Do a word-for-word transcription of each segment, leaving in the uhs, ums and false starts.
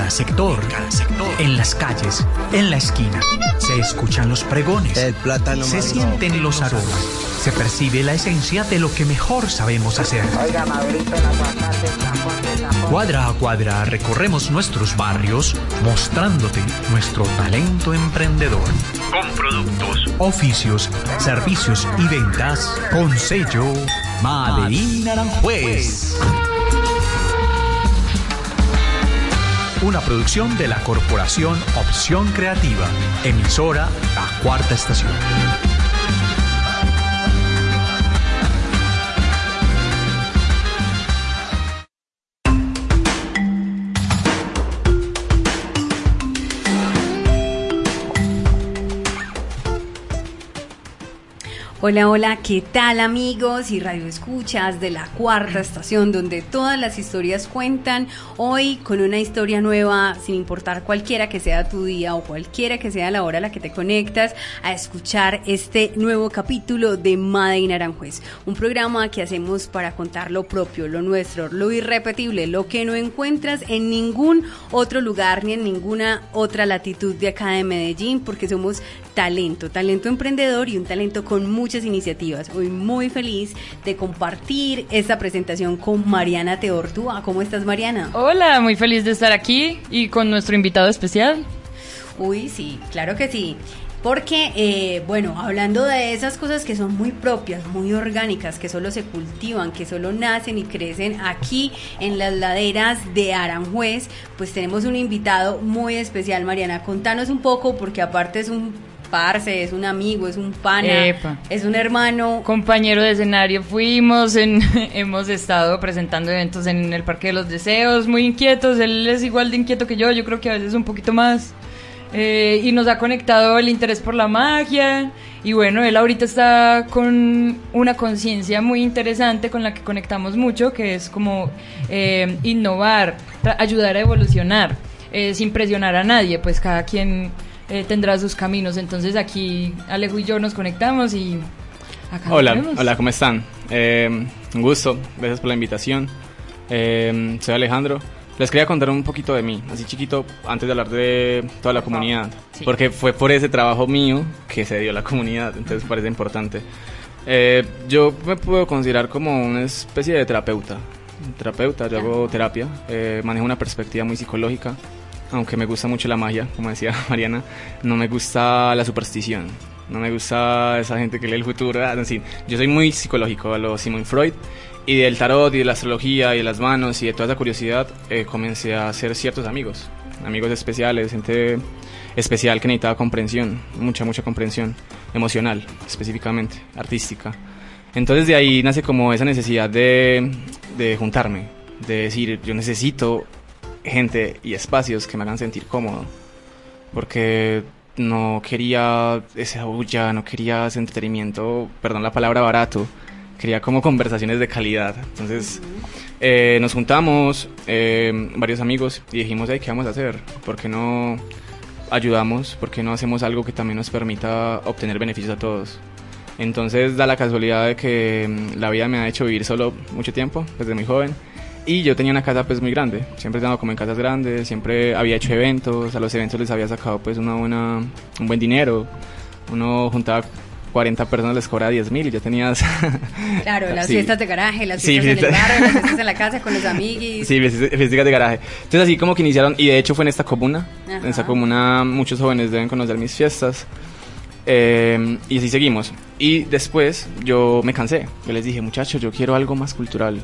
cada sector, en cada sector, en las calles, en la esquina. Se escuchan los pregones, el plátano se sienten los aromas, se percibe la esencia de lo que mejor sabemos hacer. Oiga, Maurito, el aguacate, el tapón, el tapón. Cuadra a cuadra recorremos nuestros barrios mostrándote nuestro talento emprendedor. Con productos, oficios, servicios y ventas con sello Made in Aranjuez. Una producción de la Corporación Opción Creativa, emisora La Cuarta Estación. Hola, hola, ¿qué tal amigos y radioescuchas de La Cuarta Estación, donde todas las historias cuentan? Hoy con una historia nueva, sin importar cualquiera que sea tu día o cualquiera que sea la hora a la que te conectas a escuchar este nuevo capítulo de Made in Aranjuez, un programa que hacemos para contar lo propio, lo nuestro, lo irrepetible, lo que no encuentras en ningún otro lugar ni en ninguna otra latitud de acá de Medellín, porque somos talento, talento emprendedor y un talento con muchas iniciativas. Hoy muy feliz de compartir esta presentación con Mariana Teortúa. ¿Cómo estás, Mariana? Hola, muy feliz de estar aquí y con nuestro invitado especial. Uy, sí, claro que sí. Porque, eh, bueno, hablando de esas cosas que son muy propias, muy orgánicas, que solo se cultivan, que solo nacen y crecen aquí en las laderas de Aranjuez, pues tenemos un invitado muy especial. Mariana, contanos un poco, porque aparte es un parce, es un amigo, es un pana, Epa. es un hermano. Compañero de escenario fuimos, en, hemos estado presentando eventos en el Parque de los Deseos, muy inquietos, él es igual de inquieto que yo, yo creo que a veces un poquito más, eh, y nos ha conectado el interés por la magia, y bueno, él ahorita está con una conciencia muy interesante con la que conectamos mucho, que es como eh, innovar, tra- ayudar a evolucionar, eh, sin presionar a nadie, pues cada quien Eh, tendrá sus caminos. Entonces aquí Alejo y yo nos conectamos y acá Hola, nos vemos. hola, ¿cómo están? Eh, un gusto, gracias por la invitación. Eh, soy Alejandro. Les quería contar un poquito de mí, así chiquito, antes de hablar de toda la comunidad, sí. Porque fue por ese trabajo mío que se dio la comunidad, entonces parece importante. Eh, yo me puedo considerar como una especie de terapeuta. Terapeuta, yo hago terapia, eh, manejo una perspectiva muy psicológica. Aunque me gusta mucho la magia, como decía Mariana, no me gusta la superstición, no me gusta esa gente que lee el futuro, en fin, yo soy muy psicológico, a lo Sigmund Freud, y del tarot y de la astrología y de las manos y de toda esa curiosidad eh, comencé a hacer ciertos amigos, amigos especiales, gente especial que necesitaba comprensión, mucha, mucha comprensión emocional, específicamente, artística. Entonces de ahí nace como esa necesidad de, de juntarme, de decir, yo necesito gente y espacios que me hagan sentir cómodo, porque no quería esa bulla, no quería ese entretenimiento, perdón la palabra barato, quería como conversaciones de calidad. Entonces eh, nos juntamos eh, varios amigos y dijimos, hey, ¿qué vamos a hacer? ¿Por qué no ayudamos? ¿Por qué no hacemos algo que también nos permita obtener beneficios a todos? Entonces da la casualidad de que la vida me ha hecho vivir solo mucho tiempo, desde muy joven. Y yo tenía una casa pues muy grande, siempre he estado como en casas grandes, siempre había hecho eventos, a los eventos les había sacado pues una buena, un buen dinero, uno juntaba cuarenta personas, les cobraba diez mil y ya tenías... Claro, las sí. fiestas de garaje, las sí, fiestas fiesta... en el barrio, las fiestas en la casa con los amiguis. Sí, fiestas de garaje. Entonces así como que iniciaron, y de hecho fue en esta comuna, Ajá. en esta comuna muchos jóvenes deben conocer mis fiestas, eh, y así seguimos. Y después yo me cansé, yo les dije, muchachos, yo quiero algo más cultural.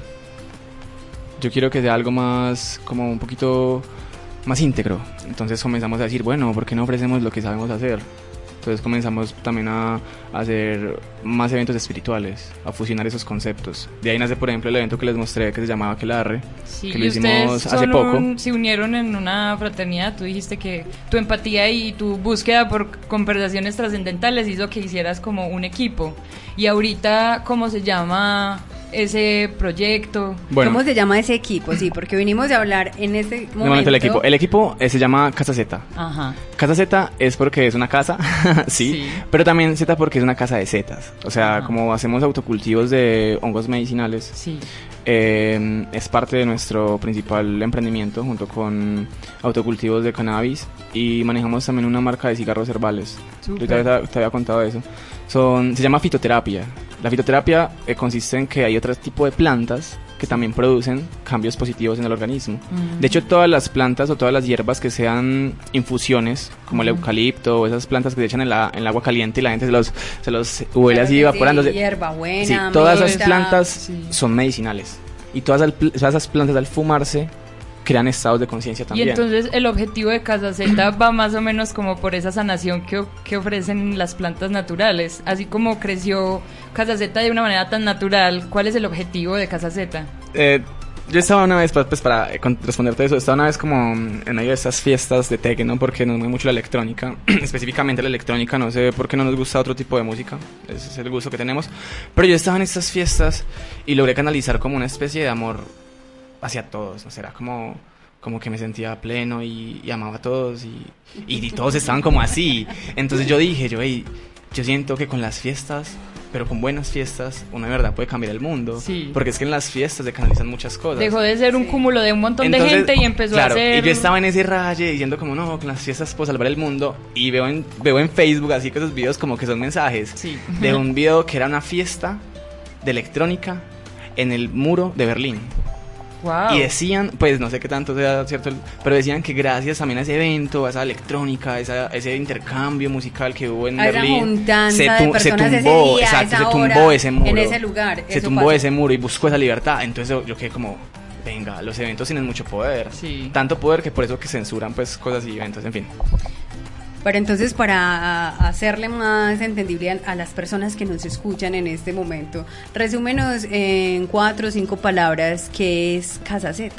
Yo quiero que sea algo más, como un poquito más íntegro. Entonces comenzamos a decir, bueno, ¿por qué no ofrecemos lo que sabemos hacer? Entonces comenzamos también a, a hacer más eventos espirituales, a fusionar esos conceptos. De ahí nace, por ejemplo, el evento que les mostré que se llamaba Aquelarre, sí, que lo hicimos hace poco. Un, se unieron en una fraternidad. Tú dijiste que tu empatía y tu búsqueda por conversaciones trascendentales hizo que hicieras como un equipo. Y ahorita, ¿cómo se llama ese proyecto? Bueno, ¿Cómo se llama ese equipo? Sí, porque vinimos a hablar en este momento. de momento el equipo. El equipo eh, se llama Casa Z. Ajá. Casa Z es porque es una casa, sí, Sí. pero también Z porque es una casa de setas. O sea, Ajá. como hacemos autocultivos de hongos medicinales, Sí. eh, es parte de nuestro principal emprendimiento junto con autocultivos de cannabis, y manejamos también una marca de cigarros herbales. Súper. Yo te, te- te había contado eso. Son, se llama fitoterapia. La fitoterapia eh, consiste en que hay otro tipo de plantas que también producen cambios positivos en el organismo. Mm. De hecho, todas las plantas o todas las hierbas que sean infusiones, como el Ujú. eucalipto o esas plantas que se echan en, la, en el agua caliente y la gente se los, se los huele Claro así que evaporándose. Sí, hierbabuena, Sí, todas esas menta. plantas sí. son medicinales. Y todas, al- todas esas plantas al fumarse crean estados de conciencia Y también. entonces el objetivo de Casa Z va más o menos como por esa sanación que, o- que ofrecen las plantas naturales. Así como creció Casa Z de una manera tan natural, ¿cuál es el objetivo de Casa Z? Eh, yo estaba una vez, pues, pues, para eh, con- responderte eso, estaba una vez como en medio de estas fiestas de techno, porque nos mueve mucho la electrónica, específicamente la electrónica, no sé por qué no nos gusta otro tipo de música, ese es el gusto que tenemos, pero yo estaba en estas fiestas y logré canalizar como una especie de amor hacia todos, no sé, era como, como que me sentía pleno y, y amaba a todos y, y, y todos estaban como así, entonces yo dije, yo, hey, yo siento que con las fiestas, pero con buenas fiestas, uno de verdad puede cambiar el mundo. Sí. Porque es que en las fiestas se canalizan muchas cosas. Dejó de ser un Sí. cúmulo de un montón Entonces, de gente y empezó claro, a ser... y yo estaba en ese raye diciendo como, no, con las fiestas puedo salvar el mundo. Y veo en, veo en Facebook así que esos videos como que son mensajes. Sí. De un video que era una fiesta de electrónica en el muro de Berlín. Wow. Y decían, pues no sé qué tanto sea cierto, pero decían que gracias también a ese evento, a esa electrónica, a esa- a ese intercambio musical que hubo en A esa Berlín, juntanza se, de tu- se personas ese tumbó, día, exacto, esa se tumbó hora, ese muro. en ese lugar, Se eso tumbó pasó. ese muro y buscó esa libertad. Entonces yo, yo quedé como, venga, los eventos tienen mucho poder. Sí. Tanto poder que por eso que censuran pues cosas y eventos, en fin. Pero entonces, para hacerle más entendible a, a las personas que nos escuchan en este momento, resúmenos en cuatro o cinco palabras qué es Casa Z.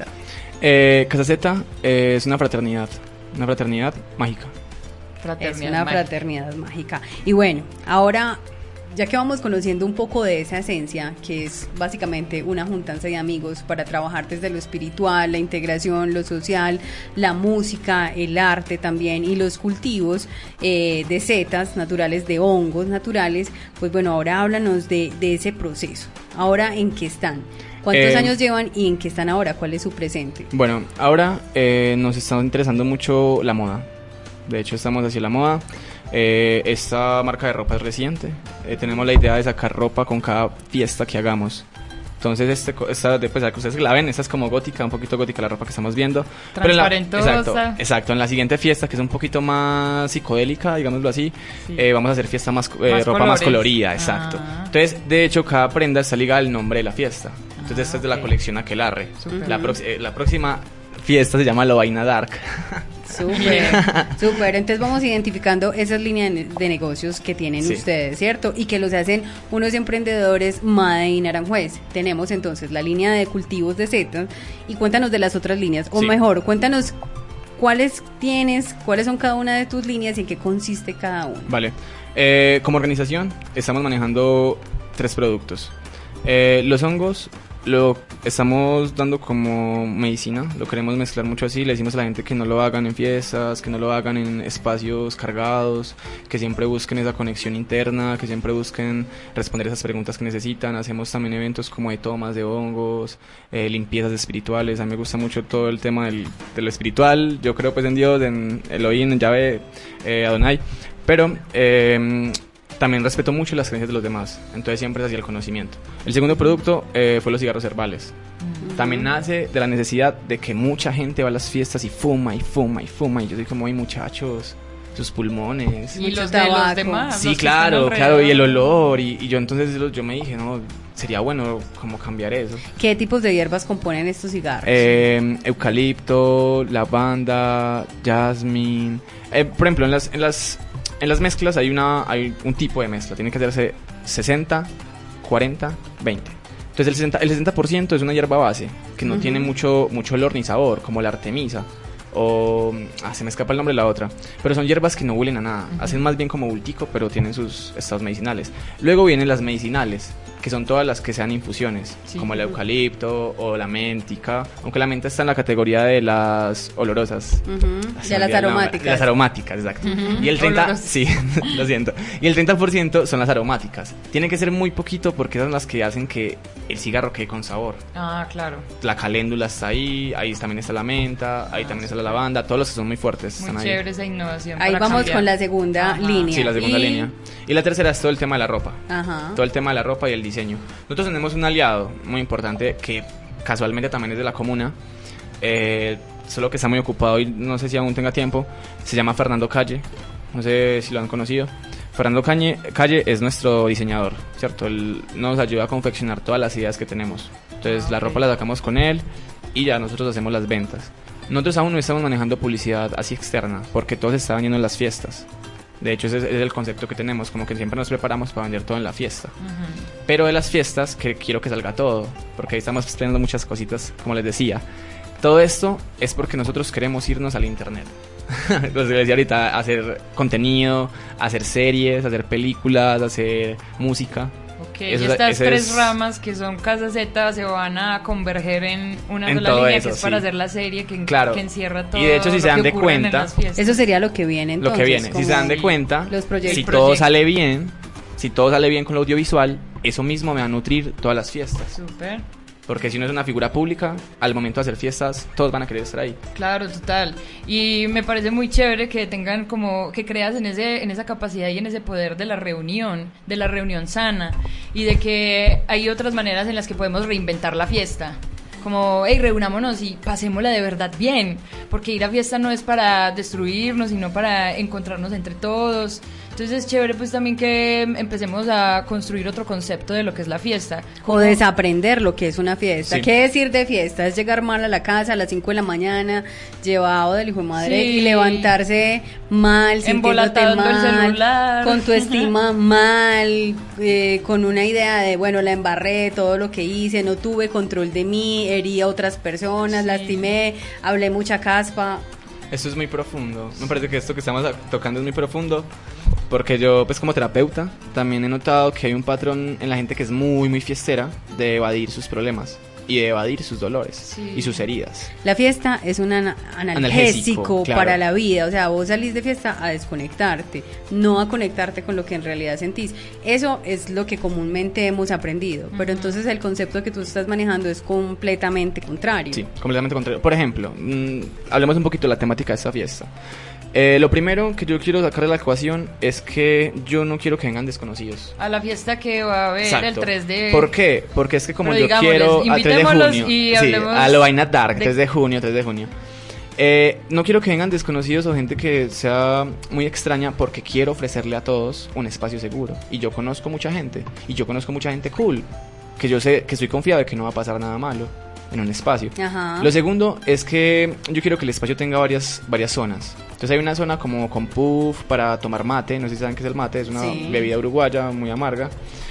Eh, Casa Z eh, es una fraternidad, una fraternidad mágica. Fraternidad Es una mágica. fraternidad mágica. Y bueno, ahora, ya que vamos conociendo un poco de esa esencia, que es básicamente una juntanza de amigos para trabajar desde lo espiritual, la integración, lo social, la música, el arte también y los cultivos eh, de setas naturales, de hongos naturales, pues bueno, ahora háblanos de, de ese proceso. Ahora, ¿en qué están? ¿Cuántos Eh, años llevan y en qué están ahora? ¿Cuál es su presente? Bueno, ahora eh, nos está interesando mucho la moda. De hecho, estamos hacia la moda. Eh, esta marca de ropa es reciente. Eh, tenemos la idea de sacar ropa con cada fiesta que hagamos. Entonces, este, co- esta, de, pues, que ustedes la ven, esta es como gótica, un poquito gótica la ropa que estamos viendo. Pero en la- Transparentosa. exacto, exacto. En la siguiente fiesta, que es un poquito más psicodélica, digámoslo así, Sí. eh, vamos a hacer fiesta más, eh, Más ropa más colores. colorida, exacto. Ah. Entonces, de hecho, cada prenda está ligada al nombre de la fiesta. Entonces, Ah, esta es de la ok. colección Aquelarre. Súper. La, prox- eh, la próxima fiesta se llama Lovaina Dark. Súper, súper. Entonces vamos identificando esas líneas de de negocios que tienen Sí. ustedes, ¿cierto? Y que los hacen unos emprendedores Made in Aranjuez. Tenemos entonces la línea de cultivos de setas y cuéntanos de las otras líneas, o Sí. mejor, cuéntanos cuáles tienes, cuáles son cada una de tus líneas y en qué consiste cada una. Vale. Eh, como organización, estamos manejando tres productos. Eh, los hongos lo estamos dando como medicina, lo queremos mezclar mucho así. Le decimos a la gente que no lo hagan en fiestas, que no lo hagan en espacios cargados, que siempre busquen esa conexión interna, que siempre busquen responder esas preguntas que necesitan. Hacemos también eventos como de tomas de hongos, eh, limpiezas espirituales. A mí me gusta mucho todo el tema del, de lo espiritual. Yo creo pues en Dios, en Elohim, en Yahvé, eh, Adonai. Pero eh, también respeto mucho las creencias de los demás, entonces siempre es hacia el conocimiento. El segundo producto eh, fue los cigarros herbales. También nace de la necesidad de que mucha gente va a las fiestas y fuma y fuma y fuma, y yo soy como, ay muchachos, sus pulmones. Y Mucho los de los tabaco. demás. Sí, los que claro, están claro, y el alrededor. olor, y, y yo entonces yo me dije, no, sería bueno como cambiar eso. ¿Qué tipos de hierbas componen estos cigarros? Eh, eucalipto, lavanda, jazmín. Eh, por ejemplo, en las, en las en las mezclas hay una hay un tipo de mezcla. Tiene que hacerse sesenta, cuarenta, veinte. Entonces el sesenta, el sesenta por ciento es una hierba base que no Ujú. tiene mucho mucho olor ni sabor, como la artemisa. O ah, se me escapa el nombre de la otra. Pero son hierbas que no huelen a nada. Hacen más bien como bultico, pero tienen sus estados medicinales. Luego vienen las medicinales, que son todas las que sean infusiones, sí, como el eucalipto o la méntica, aunque la menta está en la categoría de las olorosas. Uh-huh. De las aromáticas. Las aromáticas, exacto. Uh-huh. Y el treinta por ciento, sí, lo siento. Y el treinta por ciento son las aromáticas. Tiene que ser muy poquito porque esas son las que hacen que el cigarro quede con sabor. Ah, claro. La caléndula está ahí, ahí también está la menta, ahí ah, también está la lavanda, todos los que son muy fuertes muy están ahí. Muy chévere esa innovación. Ahí vamos cambiar. Con la segunda Ajá. línea. Sí, la segunda y... línea. Y la tercera es todo el tema de la ropa. Ajá. Todo el tema de la ropa y el diseño. Nosotros tenemos un aliado muy importante que casualmente también es de la comuna, eh, solo que está muy ocupado y no sé si aún tenga tiempo. Se llama Fernando Calle, no sé si lo han conocido. Fernando Calle, Calle es nuestro diseñador, ¿cierto? Él nos ayuda a confeccionar todas las ideas que tenemos. Entonces ah, okay. la ropa la sacamos con él y ya nosotros hacemos las ventas. Nosotros aún no estamos manejando publicidad así externa porque todo se está vendiendo en las fiestas. De hecho, ese es el concepto que tenemos, como que siempre nos preparamos para vender todo en la fiesta. Uh-huh. Pero de las fiestas, que quiero que salga todo, porque ahí estamos planeando muchas cositas, como les decía. Todo esto es porque nosotros queremos irnos al internet. Pues les decía ahorita, hacer contenido, hacer series, hacer películas, hacer música. Ok, y estas tres es... ramas que son Casa Z se van a converger en una en sola línea eso, que es sí. para hacer la serie que, claro. que encierra todo. Y de hecho, si se dan de cuenta, eso sería lo que viene entonces. Lo que viene, si se dan de cuenta, los si todo sale bien, si todo sale bien con lo audiovisual, eso mismo me va a nutrir todas las fiestas. Súper. Porque si uno es una figura pública, al momento de hacer fiestas, todos van a querer estar ahí. Claro, total. Y me parece muy chévere que tengan como, que creas en ese, en esa capacidad y en ese poder de la reunión, de la reunión sana, y de que hay otras maneras en las que podemos reinventar la fiesta. Como, hey, reunámonos y pasémosla de verdad bien, porque ir a fiesta no es para destruirnos, sino para encontrarnos entre todos. Entonces es chévere pues también que empecemos a construir otro concepto de lo que es la fiesta. O desaprender lo que es una fiesta. Sí. ¿Qué decir de fiesta? Es llegar mal a la casa a las cinco de la mañana, llevado del hijo de madre, sí. y levantarse mal, sintiéndote mal, el celular. Con tu estima mal, eh, con una idea de, bueno, la embarré, todo lo que hice, no tuve control de mí, herí a otras personas, sí. lastimé, hablé mucha caspa. Esto es muy profundo. Me parece que esto que estamos tocando es muy profundo porque yo, pues como terapeuta, también he notado que hay un patrón en la gente que es muy, muy fiestera de evadir sus problemas y de evadir sus dolores sí. y sus heridas. La fiesta es un ana- analgésico, analgésico claro. para la vida, o sea, vos salís de fiesta a desconectarte, no a conectarte con lo que en realidad sentís. Eso es lo que comúnmente hemos aprendido, uh-huh. pero entonces el concepto que tú estás manejando es completamente contrario. Sí, completamente contrario. Por ejemplo, mmm, hablemos un poquito de la temática de esta fiesta. Eh, lo primero que yo quiero sacar de la ecuación es que yo no quiero que vengan desconocidos. A la fiesta que va a haber Exacto. el tres de... ¿Por qué? Porque es que como yo quiero... A tres de junio. Y sí, hablemos a lo Vaina Dark, de... tres de junio, tres de junio. Eh, no quiero que vengan desconocidos o gente que sea muy extraña porque quiero ofrecerle a todos un espacio seguro. Y yo conozco mucha gente. Y yo conozco mucha gente cool. Que yo sé, que estoy confiado de que no va a pasar nada malo en un espacio. Ajá. Lo segundo es que yo quiero que el espacio tenga varias, varias zonas. Entonces hay una zona como con puff para tomar mate, no sé si saben qué es el mate, es una sí. bebida uruguaya muy amarga.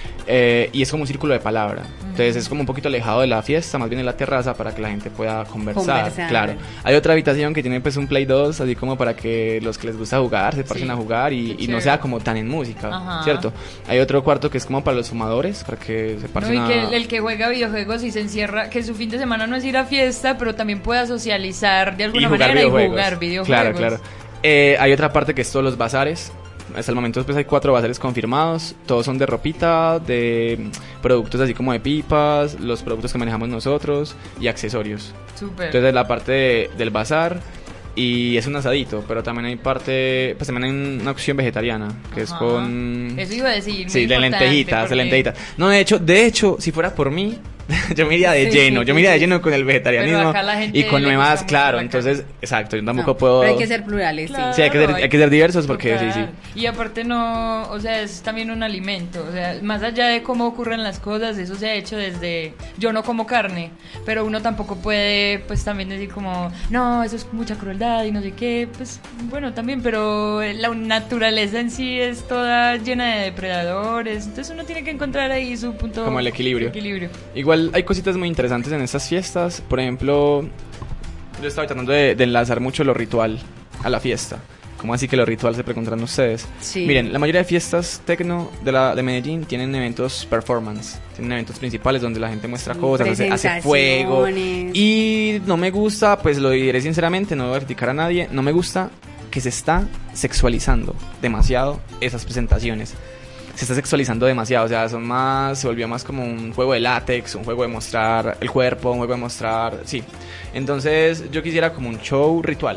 Eh, y es como un círculo de palabra. Uh-huh. Entonces es como un poquito alejado de la fiesta, más bien en la terraza para que la gente pueda conversar. Conversar. Claro. Hay otra habitación que tiene pues un Play dos, así como para que los que les gusta jugar se pasen sí. a jugar y, y no sea como tan en música, uh-huh. ¿cierto? Hay otro cuarto que es como para los fumadores, para que se pasen no, y que a... el, el que juega videojuegos y se encierra, que su fin de semana no es ir a fiesta, pero también pueda socializar de alguna y manera videojuegos. y jugar videojuegos. Claro, claro. Eh, hay otra parte que es todos los bazares. Hasta el momento pues hay cuatro bazares confirmados. Todos son de ropita, de productos así como de pipas, los productos que manejamos nosotros y accesorios. Súper. Entonces la parte de, del bazar y es un asadito, pero también hay parte, pues también hay una opción vegetariana que Ajá. es con... Eso iba a decir. Sí, de lentejitas, porque... de lentejitas. No, de hecho, de hecho, si fuera por mí, yo me iría de sí, lleno, sí, yo me iría de lleno con el vegetarianismo y con nuevas, claro, entonces, exacto, yo tampoco no, puedo... Pero hay que ser plurales, claro, sí. Sí, hay que ser, hay que ser diversos porque sí, sí. Y aparte no, o sea, es también un alimento, o sea, más allá de cómo ocurren las cosas, eso se ha hecho desde, yo no como carne, pero uno tampoco puede, pues también decir como, no, eso es mucha crueldad y no sé qué, pues bueno, también, pero la naturaleza en sí es toda llena de depredadores, entonces uno tiene que encontrar ahí su punto... Como el equilibrio. equilibrio. Igual hay cositas muy interesantes en estas fiestas. Por ejemplo, yo estaba tratando de, de enlazar mucho lo ritual a la fiesta. ¿Cómo así que lo ritual se preguntarán ustedes? Sí. Miren, la mayoría de fiestas tecno de, la, de Medellín tienen eventos performance, tienen eventos principales donde la gente muestra Sí, cosas, hace, hace fuego. Y no me gusta, pues lo diré sinceramente, no voy a criticar a nadie, no me gusta que se está sexualizando demasiado esas presentaciones. Se está sexualizando demasiado, o sea, son más, se volvió más como un juego de látex, un juego de mostrar el cuerpo, un juego de mostrar, sí. Entonces yo quisiera como un show ritual,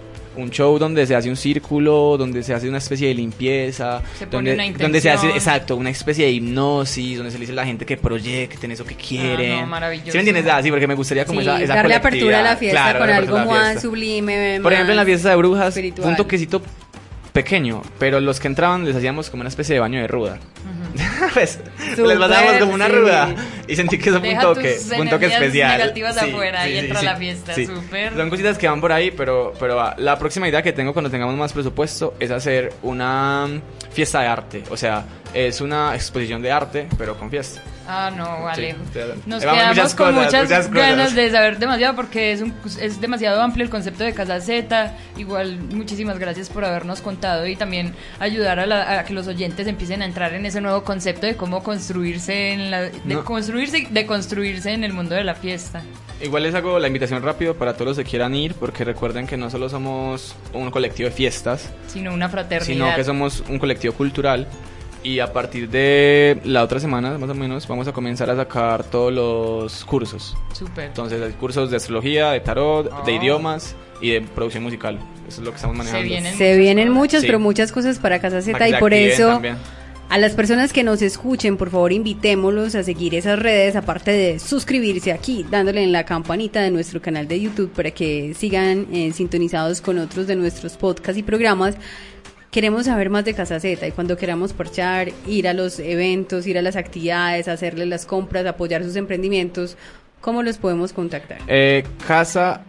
un show donde se hace un círculo, donde se hace una especie de limpieza, se pone donde, una intención. donde se hace, exacto, una especie de hipnosis, donde se le dice a la gente que proyecten eso que quieren. Ah, no, maravilloso. ¿Sí me entiendes? Ah, sí, porque me gustaría como sí, esa, esa darle apertura a la fiesta, claro, con algo más fiesta. sublime. Por ejemplo, en la fiesta de brujas, espiritual. fue un toquecito pequeño, pero los que entraban les hacíamos como una especie de baño de ruda. Uh-huh. pues, les pasábamos como una sí. ruda y sentí que eso fue un toque, un toque especial. Negativas sí, afuera sí, y sí, entra sí, la fiesta, sí. súper. Son cositas que van por ahí, pero, pero va. La próxima idea que tengo cuando tengamos más presupuesto es hacer una fiesta de arte, o sea, es una exposición de arte, pero con fiesta. Ah, no, vale. Sí, Nos vamos quedamos muchas con cosas, muchas, muchas ganas cosas. de saber demasiado porque es, un, es demasiado amplio el concepto de Casa Z. Igual, muchísimas gracias por habernos contado y también ayudar a, la, a que los oyentes empiecen a entrar en ese nuevo concepto de cómo construirse en la, de no. construirse, de construirse en el mundo de la fiesta. Igual les hago la invitación rápido para todos los que quieran ir, porque recuerden que no solo somos un colectivo de fiestas, sino una fraternidad, sino que somos un colectivo cultural. Y a partir de la otra semana, más o menos, vamos a comenzar a sacar todos los cursos. Súper. Entonces, hay cursos de astrología, de tarot, oh. de idiomas y de producción musical. Eso es lo que estamos manejando. Se vienen, Se vienen muchas, sí. pero muchas cosas para Casa Z. Para Y que por se activen eso, también. a las personas que nos escuchen, por favor, invitémoslos a seguir esas redes, aparte de suscribirse aquí, dándole en la campanita de nuestro canal de YouTube para que sigan eh, sintonizados con otros de nuestros podcasts y programas. Queremos saber más de Casa Z y cuando queramos parchar, ir a los eventos, ir a las actividades, hacerle las compras, apoyar sus emprendimientos, ¿cómo los podemos contactar? Eh, casa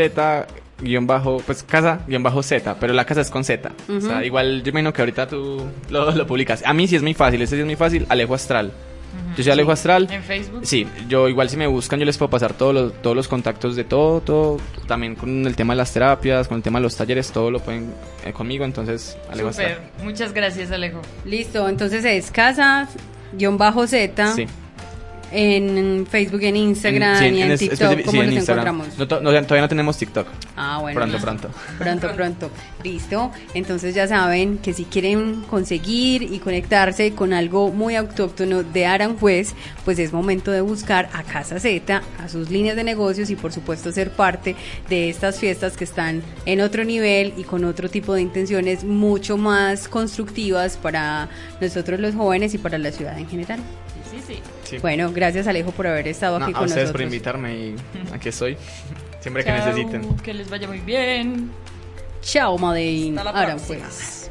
Z guión bajo, pues casa guión bajo Z, pero la casa es con Z. Uh-huh. O sea, igual yo imagino que ahorita tú lo, lo publicas. A mí sí es muy fácil, este sí es muy fácil, Alejo Astral. Yo soy Alejo sí. Astral. ¿En Facebook? Sí, yo igual si me buscan yo les puedo pasar todos los, todos los contactos de todo, todo, también con el tema de las terapias, con el tema de los talleres, todo lo pueden eh, conmigo, entonces Alejo Súper, Astral. muchas gracias Alejo. Listo, entonces es casa-z Sí. en Facebook, en Instagram en, sí, y en, en TikTok, es, ¿cómo sí, los en encontramos? No, to, no, todavía no tenemos TikTok. Ah, bueno. Pronto, no. pronto. Pronto, pronto. Listo. Entonces ya saben que si quieren conseguir y conectarse con algo muy autóctono de Aranjuez, pues es momento de buscar a Casa Z, a sus líneas de negocios y por supuesto ser parte de estas fiestas que están en otro nivel y con otro tipo de intenciones mucho más constructivas para nosotros los jóvenes y para la ciudad en general. Sí, sí. Sí. Bueno, gracias Alejo por haber estado No, aquí a con ustedes nosotros. por invitarme y aquí estoy. Siempre Chao, que necesiten. que les vaya muy bien. Chao, Medellín. Hasta la Aranjuez. próxima.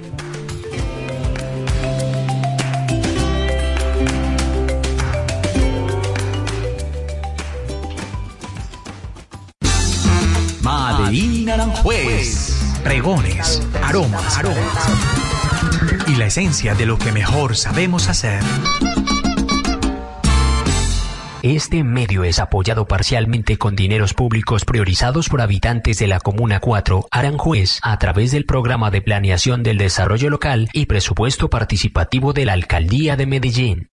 Medellín Aranjuez. Pregones, aromas, aromas. Y la esencia de lo que mejor sabemos hacer. Este medio es apoyado parcialmente con dineros públicos priorizados por habitantes de la Comuna cuatro, Aranjuez, a través del Programa de Planeación del Desarrollo Local y Presupuesto Participativo de la Alcaldía de Medellín.